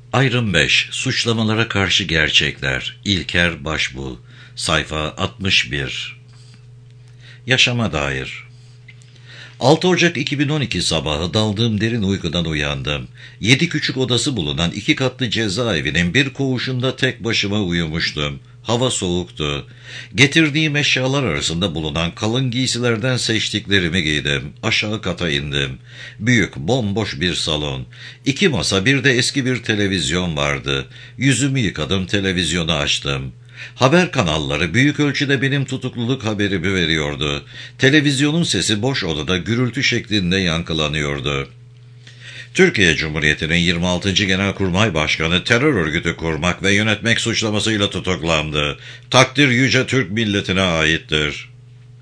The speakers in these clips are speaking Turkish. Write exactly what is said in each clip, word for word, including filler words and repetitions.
Ayrım beş. Suçlamalara karşı gerçekler. İlker Başbuğ. Sayfa altmış bir. Yaşama dair. altı Ocak iki bin on iki sabahı daldığım derin uykudan uyandım. Yedi küçük odası bulunan iki katlı cezaevinin bir koğuşunda tek başıma uyumuştum. Hava soğuktu. Getirdiğim eşyalar arasında bulunan kalın giysilerden seçtiklerimi giydim. Aşağı kata indim. Büyük, bomboş bir salon. İki masa, bir de eski bir televizyon vardı. Yüzümü yıkadım, televizyonu açtım. Haber kanalları büyük ölçüde benim tutukluluk haberimi veriyordu. Televizyonun sesi boş odada gürültü şeklinde yankılanıyordu. Türkiye Cumhuriyeti'nin yirmi altıncı Genelkurmay Başkanı terör örgütü kurmak ve yönetmek suçlamasıyla tutuklandı. Takdir yüce Türk milletine aittir.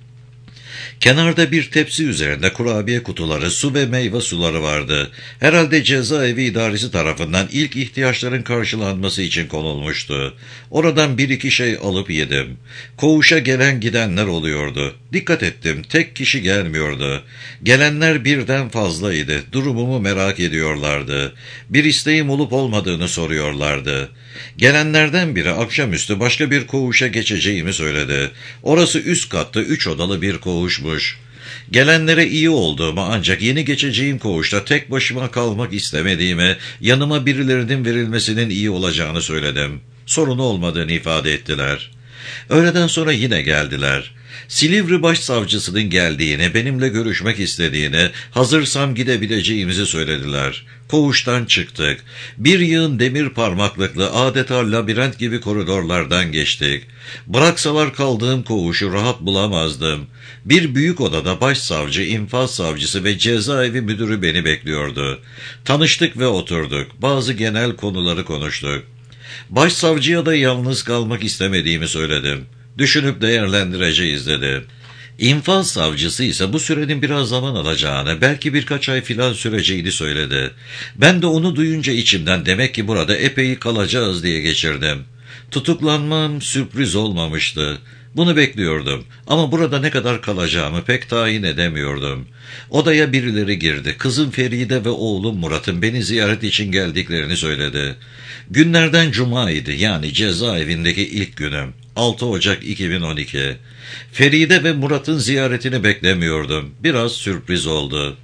Kenarda bir tepsi üzerinde kurabiye kutuları, su ve meyve suları vardı. Herhalde cezaevi idaresi tarafından ilk ihtiyaçların karşılanması için konulmuştu. Oradan bir iki şey alıp yedim. Koğuşa gelen gidenler oluyordu. Dikkat ettim, tek kişi gelmiyordu. Gelenler birden fazlaydı. Durumumu merak ediyorlardı. Bir isteğim olup olmadığını soruyorlardı. Gelenlerden biri akşamüstü başka bir koğuşa geçeceğimi söyledi. Orası üst katta üç odalı bir koğuşmuş. Gelenlere iyi olduğumu, ancak yeni geçeceğim koğuşta tek başıma kalmak istemediğimi, yanıma birilerinin verilmesinin iyi olacağını söyledim. Sorun olmadığını ifade ettiler. Öğleden sonra yine geldiler. Silivri Başsavcısının geldiğini, benimle görüşmek istediğini, hazırsam gidebileceğimizi söylediler. Koğuştan çıktık. Bir yığın demir parmaklıklı, adeta labirent gibi koridorlardan geçtik. Bıraksalar kaldığım koğuşu rahat bulamazdım. Bir büyük odada başsavcı, infaz savcısı ve cezaevi müdürü beni bekliyordu. Tanıştık ve oturduk. Bazı genel konuları konuştuk. Başsavcıya da yalnız kalmak istemediğimi söyledim. Düşünüp değerlendireceğiz dedi. İnfaz savcısı ise bu sürenin biraz zaman alacağını, belki birkaç ay filan süreceğini söyledi. Ben de onu duyunca içimden demek ki burada epey kalacağız diye geçirdim. Tutuklanmam sürpriz olmamıştı. Bunu bekliyordum ama burada ne kadar kalacağımı pek tayin edemiyordum. Odaya birileri girdi. Kızım Feride ve oğlum Murat'ın beni ziyaret için geldiklerini söyledi. Günlerden cumaydı, yani cezaevindeki ilk günüm. altı Ocak iki bin on iki. Feride ve Murat'ın ziyaretini beklemiyordum. Biraz sürpriz oldu.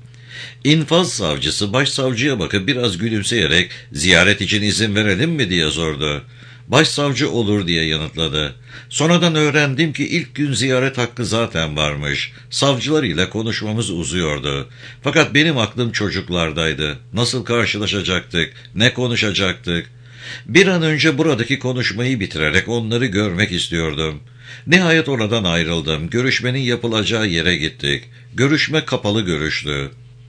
İnfaz savcısı başsavcıya bakıp biraz gülümseyerek ziyaret için izin verelim mi diye sordu. Başsavcı olur diye yanıtladı. Sonradan öğrendim ki ilk gün ziyaret hakkı zaten varmış. Savcılar ile konuşmamız uzuyordu. Fakat benim aklım çocuklardaydı. Nasıl karşılaşacaktık, ne konuşacaktık? Bir an önce buradaki konuşmayı bitirerek onları görmek istiyordum. Nihayet oradan ayrıldım. Görüşmenin yapılacağı yere gittik. Görüşme kapalı görüştü.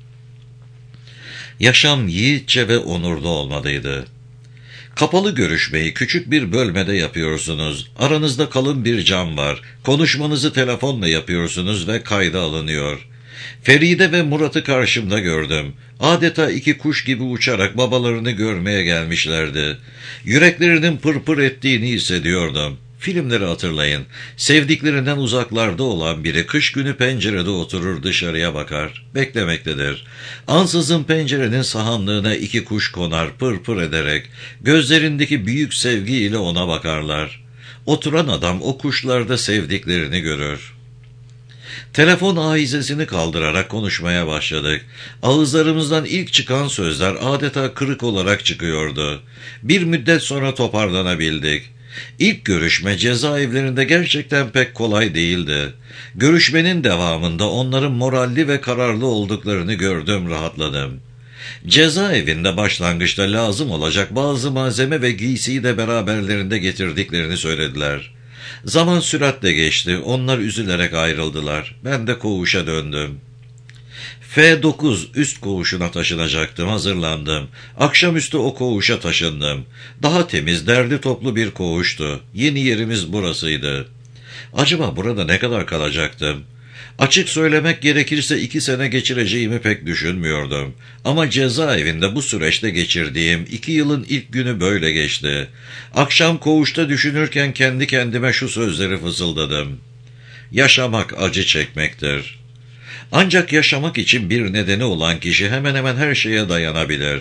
Yaşam yiğitçe ve onurlu olmalıydı. Kapalı görüşmeyi küçük bir bölmede yapıyorsunuz. Aranızda kalın bir cam var. Konuşmanızı telefonla yapıyorsunuz ve kayda alınıyor. Feride ve Murat'ı karşımda gördüm. Adeta iki kuş gibi uçarak babalarını görmeye gelmişlerdi. Yüreklerinin pırpır ettiğini hissediyordum. Filmleri hatırlayın. Sevdiklerinden uzaklarda olan biri kış günü pencerede oturur, dışarıya bakar. Beklemektedir. Ansızın pencerenin sahanlığına iki kuş konar pırpır ederek. Gözlerindeki büyük sevgiyle ona bakarlar. Oturan adam o kuşlarda sevdiklerini görür. Telefon ahizesini kaldırarak konuşmaya başladık. Ağızlarımızdan ilk çıkan sözler adeta kırık olarak çıkıyordu. Bir müddet sonra toparlanabildik. İlk görüşme cezaevlerinde gerçekten pek kolay değildi. Görüşmenin devamında onların moralli ve kararlı olduklarını gördüm, rahatladım. Cezaevinde başlangıçta lazım olacak bazı malzeme ve giysiyi de beraberlerinde getirdiklerini söylediler. Zaman süratle geçti, onlar üzülerek ayrıldılar. Ben de koğuşa döndüm. F dokuz üst koğuşuna taşınacaktım, hazırlandım. Akşamüstü o koğuşa taşındım. Daha temiz, derli toplu bir koğuştu. Yeni yerimiz burasıydı. Acaba burada ne kadar kalacaktım? Açık söylemek gerekirse iki sene geçireceğimi pek düşünmüyordum. Ama cezaevinde bu süreçte geçirdiğim iki yılın ilk günü böyle geçti. Akşam koğuşta düşünürken kendi kendime şu sözleri fısıldadım. Yaşamak acı çekmektir. Ancak yaşamak için bir nedeni olan kişi hemen hemen her şeye dayanabilir.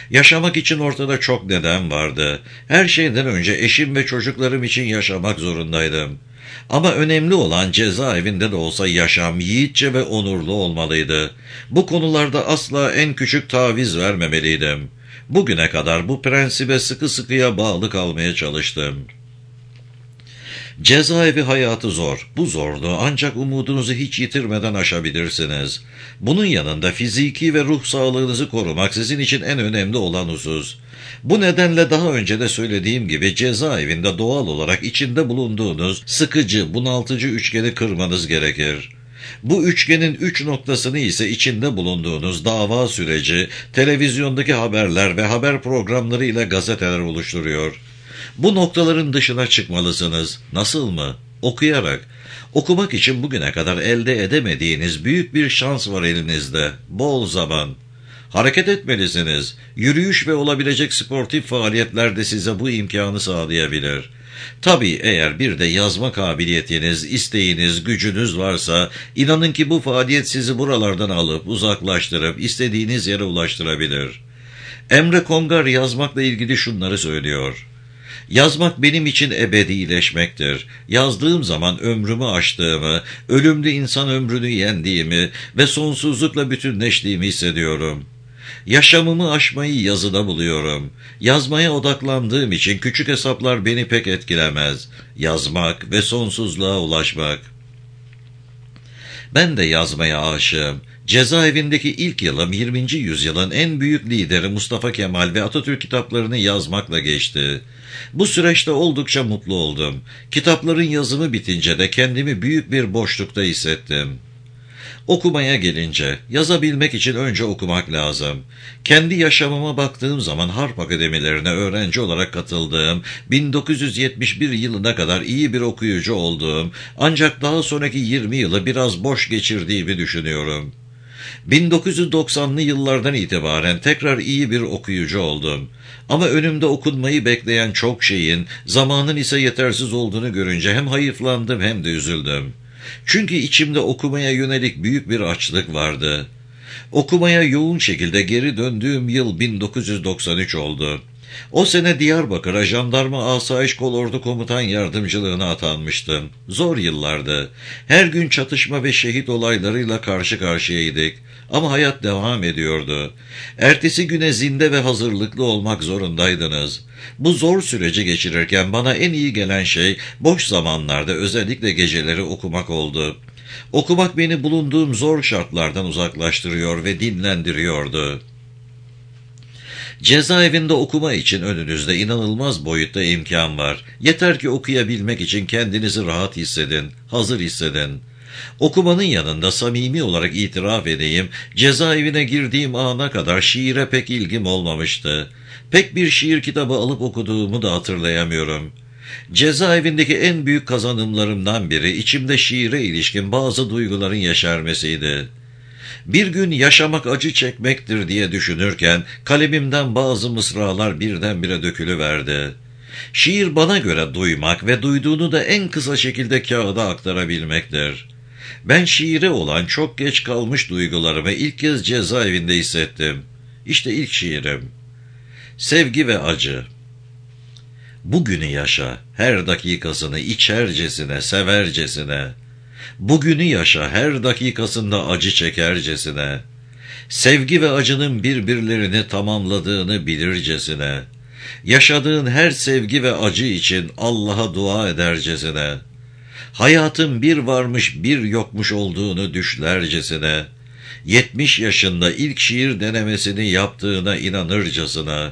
Yaşamak için ortada çok neden vardı. Her şeyden önce eşim ve çocuklarım için yaşamak zorundaydım. Ama önemli olan cezaevinde de olsa yaşam yiğitçe ve onurlu olmalıydı. Bu konularda asla en küçük taviz vermemeliydim. Bugüne kadar bu prensibe sıkı sıkıya bağlı kalmaya çalıştım. Cezaevi hayatı zor. Bu zorluğu ancak umudunuzu hiç yitirmeden aşabilirsiniz. Bunun yanında fiziki ve ruh sağlığınızı korumak sizin için en önemli olan husus. Bu nedenle daha önce de söylediğim gibi cezaevinde doğal olarak içinde bulunduğunuz sıkıcı, bunaltıcı üçgeni kırmanız gerekir. Bu üçgenin üç noktasını ise içinde bulunduğunuz dava süreci, televizyondaki haberler ve haber programları ile gazeteler oluşturuyor. Bu noktaların dışına çıkmalısınız. Nasıl mı? Okuyarak. Okumak için bugüne kadar elde edemediğiniz büyük bir şans var elinizde. Bol zaman. Hareket etmelisiniz. Yürüyüş ve olabilecek sportif faaliyetler de size bu imkanı sağlayabilir. Tabii eğer bir de yazma kabiliyetiniz, isteğiniz, gücünüz varsa, inanın ki bu faaliyet sizi buralardan alıp, uzaklaştırıp, istediğiniz yere ulaştırabilir. Emre Kongar yazmakla ilgili şunları söylüyor. Yazmak benim için ebedileşmektir. Yazdığım zaman ömrümü aştığımı, ölümlü insan ömrünü yendiğimi ve sonsuzlukla bütünleştiğimi hissediyorum. Yaşamımı aşmayı yazıda buluyorum. Yazmaya odaklandığım için küçük hesaplar beni pek etkilemez. Yazmak ve sonsuzluğa ulaşmak. Ben de yazmaya aşığım. Cezaevindeki ilk yılım yirminci yüzyılın en büyük lideri Mustafa Kemal ve Atatürk kitaplarını yazmakla geçti. Bu süreçte oldukça mutlu oldum. Kitapların yazımı bitince de kendimi büyük bir boşlukta hissettim. Okumaya gelince, yazabilmek için önce okumak lazım. Kendi yaşamıma baktığım zaman harp akademilerine öğrenci olarak katıldığım, bin dokuz yüz yetmiş bir yılına kadar iyi bir okuyucu olduğum, ancak daha sonraki yirmi yılı biraz boş geçirdiğimi düşünüyorum. bin dokuz yüz doksanlı yıllardan itibaren tekrar iyi bir okuyucu oldum. Ama önümde okunmayı bekleyen çok şeyin, zamanın ise yetersiz olduğunu görünce hem hayıflandım hem de üzüldüm. Çünkü içimde okumaya yönelik büyük bir açlık vardı. Okumaya yoğun şekilde geri döndüğüm yıl bin dokuz yüz doksan üç oldu. O sene Diyarbakır'a Jandarma Asayiş Kolordu Komutan Yardımcılığına atanmıştım. Zor yıllardı. Her gün çatışma ve şehit olaylarıyla karşı karşıyaydık. Ama hayat devam ediyordu. Ertesi güne zinde ve hazırlıklı olmak zorundaydınız. Bu zor süreci geçirirken bana en iyi gelen şey boş zamanlarda özellikle geceleri okumak oldu. Okumak beni bulunduğum zor şartlardan uzaklaştırıyor ve dinlendiriyordu. Cezaevinde okuma için önünüzde inanılmaz boyutta imkan var. Yeter ki okuyabilmek için kendinizi rahat hissedin, hazır hissedin. Okumanın yanında samimi olarak itiraf edeyim, cezaevine girdiğim ana kadar şiire pek ilgim olmamıştı. Pek bir şiir kitabı alıp okuduğumu da hatırlayamıyorum. Cezaevindeki en büyük kazanımlarımdan biri içimde şiire ilişkin bazı duyguların yeşermesiydi. Bir gün yaşamak acı çekmektir diye düşünürken kalemimden bazı mısralar birdenbire dökülüverdi. Şiir bana göre duymak ve duyduğunu da en kısa şekilde kağıda aktarabilmektir. Ben şiire olan çok geç kalmış duygularımı ilk kez cezaevinde hissettim. İşte ilk şiirim. Sevgi ve acı. Bugünü yaşa, her dakikasını içercesine, severcesine. Bugünü yaşa, her dakikasında acı çekercesine. Sevgi ve acının birbirlerini tamamladığını bilircesine. Yaşadığın her sevgi ve acı için Allah'a dua edercesine. Hayatın bir varmış bir yokmuş olduğunu düşlercesine. Yetmiş yaşında ilk şiir denemesini yaptığına inanırcasına.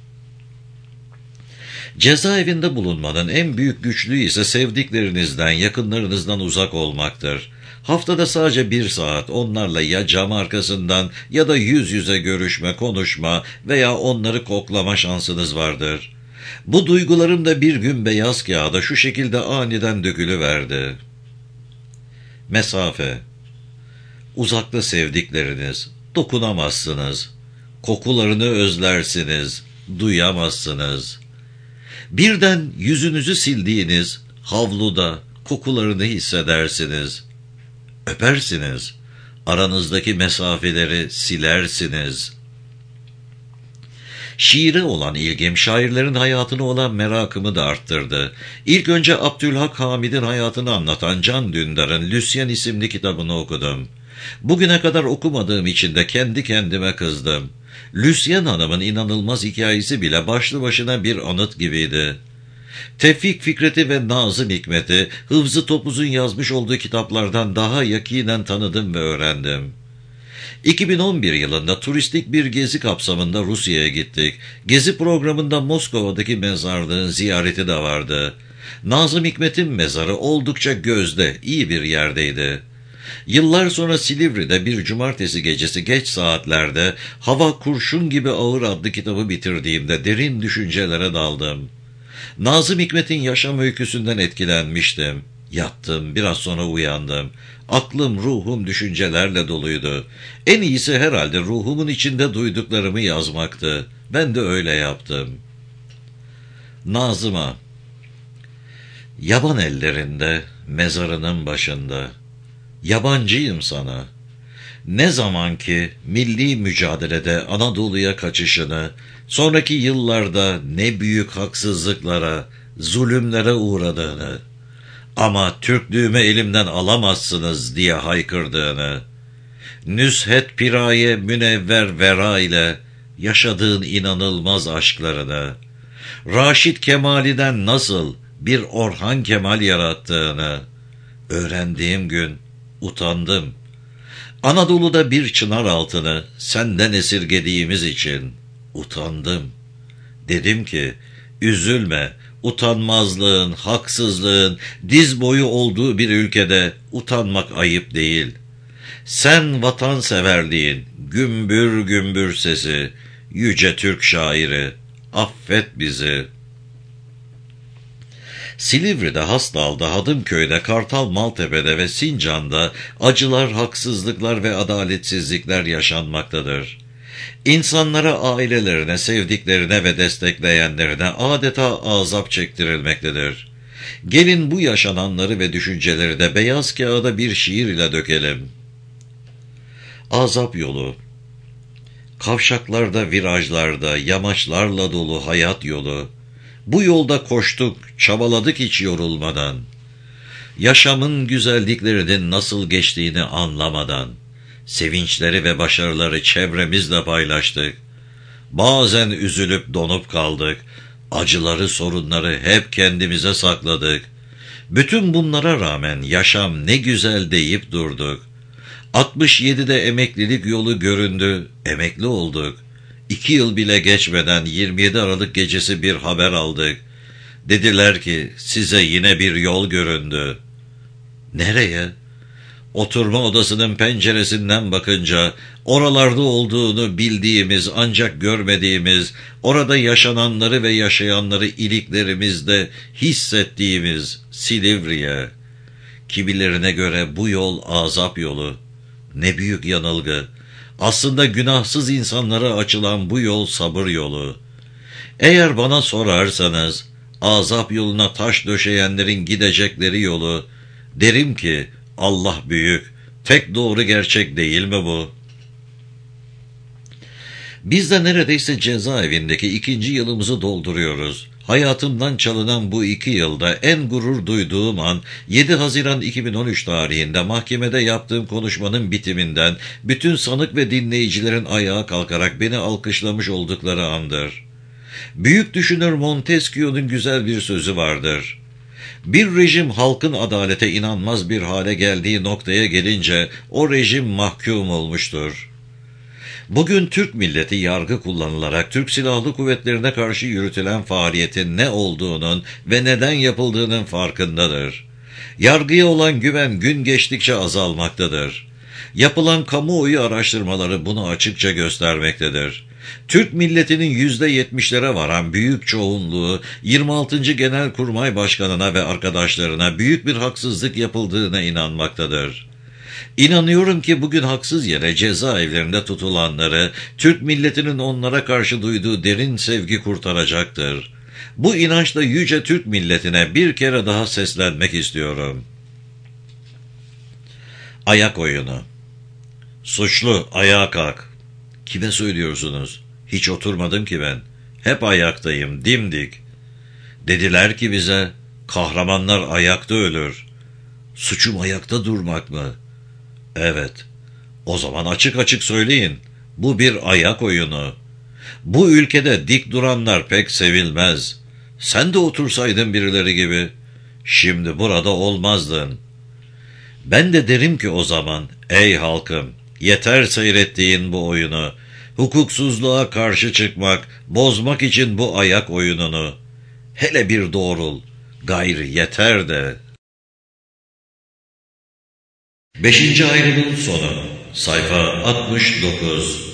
Cezaevinde bulunmanın en büyük güçlüğü ise sevdiklerinizden, yakınlarınızdan uzak olmaktır. Haftada sadece bir saat onlarla ya cam arkasından ya da yüz yüze görüşme, konuşma veya onları koklama şansınız vardır. Bu duygularım da bir gün beyaz kağıda şu şekilde aniden dökülüverdi. Mesafe. Uzakta sevdikleriniz, dokunamazsınız. Kokularını özlersiniz, duyamazsınız. Birden yüzünüzü sildiğiniz havluda kokularını hissedersiniz. Öpersiniz. Aranızdaki mesafeleri silersiniz. Şiire olan ilgim, şairlerin hayatına olan merakımı da arttırdı. İlk önce Abdülhak Hamid'in hayatını anlatan Can Dündar'ın Lucien isimli kitabını okudum. Bugüne kadar okumadığım için de kendi kendime kızdım. Lucien Hanım'ın inanılmaz hikayesi bile başlı başına bir anıt gibiydi. Tevfik Fikret'i ve Nazım Hikmet'i Hıfzı Topuz'un yazmış olduğu kitaplardan daha yakinen tanıdım ve öğrendim. iki bin on bir yılında turistik bir gezi kapsamında Rusya'ya gittik. Gezi programında Moskova'daki mezarlığın ziyareti de vardı. Nazım Hikmet'in mezarı oldukça gözde, iyi bir yerdeydi. Yıllar sonra Silivri'de bir cumartesi gecesi geç saatlerde Hava Kurşun Gibi Ağır adlı kitabı bitirdiğimde derin düşüncelere daldım. Nazım Hikmet'in yaşam öyküsünden etkilenmiştim. Yattım, biraz sonra uyandım. Aklım, ruhum düşüncelerle doluydu. En iyisi herhalde ruhumun içinde duyduklarımı yazmaktı. Ben de öyle yaptım. Nazım'a. Yaban ellerinde, mezarının başında. Yabancıyım sana. Ne zaman ki milli mücadelede Anadolu'ya kaçışını, sonraki yıllarda ne büyük haksızlıklara, zulümlere uğradığını, ama Türklüğümü elimden alamazsınız diye haykırdığını, nüshet piraye münevver vera ile yaşadığın inanılmaz aşklarını, Raşit Kemali'den nasıl bir Orhan Kemal yarattığını öğrendiğim gün utandım. Anadolu'da bir çınar altını senden esirgediğimiz için utandım. Dedim ki, üzülme, utanmazlığın, haksızlığın diz boyu olduğu bir ülkede utanmak ayıp değil. Sen vatanseverliğin gümbür gümbür sesi, yüce Türk şairi, affet bizi. Silivri'de, Hastal'da, Hadımköy'de, Kartal Maltepe'de ve Sincan'da acılar, haksızlıklar ve adaletsizlikler yaşanmaktadır. İnsanlara, ailelerine, sevdiklerine ve destekleyenlerine adeta azap çektirilmektedir. Gelin bu yaşananları ve düşünceleri de beyaz kağıda bir şiir ile dökelim. Azap yolu. Kavşaklarda, virajlarda, yamaçlarla dolu hayat yolu. Bu yolda koştuk, çabaladık hiç yorulmadan. Yaşamın güzelliklerinin nasıl geçtiğini anlamadan. Sevinçleri ve başarıları çevremizle paylaştık. Bazen üzülüp donup kaldık. Acıları, sorunları hep kendimize sakladık. Bütün bunlara rağmen yaşam ne güzel deyip durduk. altmış yedide emeklilik yolu göründü, emekli olduk. İki yıl bile geçmeden yirmi yedi Aralık gecesi bir haber aldık. Dediler ki size yine bir yol göründü. Nereye? Oturma odasının penceresinden bakınca oralarda olduğunu bildiğimiz ancak görmediğimiz, orada yaşananları ve yaşayanları iliklerimizde hissettiğimiz Silivri'ye. Kimilerine göre bu yol azap yolu. Ne büyük yanılgı. Aslında günahsız insanlara açılan bu yol sabır yolu. Eğer bana sorarsanız, azap yoluna taş döşeyenlerin gidecekleri yolu, derim ki Allah büyük, tek doğru gerçek değil mi bu? Biz de neredeyse cezaevindeki ikinci yılımızı dolduruyoruz. Hayatımdan çalınan bu iki yılda en gurur duyduğum an yedi Haziran iki bin on üç tarihinde mahkemede yaptığım konuşmanın bitiminden bütün sanık ve dinleyicilerin ayağa kalkarak beni alkışlamış oldukları andır. Büyük düşünür Montesquieu'nun güzel bir sözü vardır. Bir rejim halkın adalete inanmaz bir hale geldiği noktaya gelince o rejim mahkum olmuştur. Bugün Türk milleti yargı kullanılarak Türk Silahlı Kuvvetlerine karşı yürütülen faaliyetin ne olduğunun ve neden yapıldığının farkındadır. Yargıya olan güven gün geçtikçe azalmaktadır. Yapılan kamuoyu araştırmaları bunu açıkça göstermektedir. Türk milletinin yüzde yetmişlere varan büyük çoğunluğu yirmi altıncı Genelkurmay Başkanı'na ve arkadaşlarına büyük bir haksızlık yapıldığına inanmaktadır. İnanıyorum ki bugün haksız yere cezaevlerinde tutulanları Türk milletinin onlara karşı duyduğu derin sevgi kurtaracaktır. Bu inançla yüce Türk milletine bir kere daha seslenmek istiyorum. Ayak oyunu. Suçlu, ayağa kalk. Kime söylüyorsunuz? Hiç oturmadım ki ben. Hep ayaktayım, dimdik. Dediler ki bize, kahramanlar ayakta ölür. Suçum ayakta durmak mı? Evet. O zaman açık açık söyleyin. Bu bir ayak oyunu. Bu ülkede dik duranlar pek sevilmez. Sen de otursaydın birileri gibi. Şimdi burada olmazdın. Ben de derim ki o zaman, ey halkım, yeter seyrettiğin bu oyunu. Hukuksuzluğa karşı çıkmak, bozmak için bu ayak oyununu. Hele bir doğrul, gayrı yeter de. Beşinci ayrımın sonu. Sayfa altmış dokuz.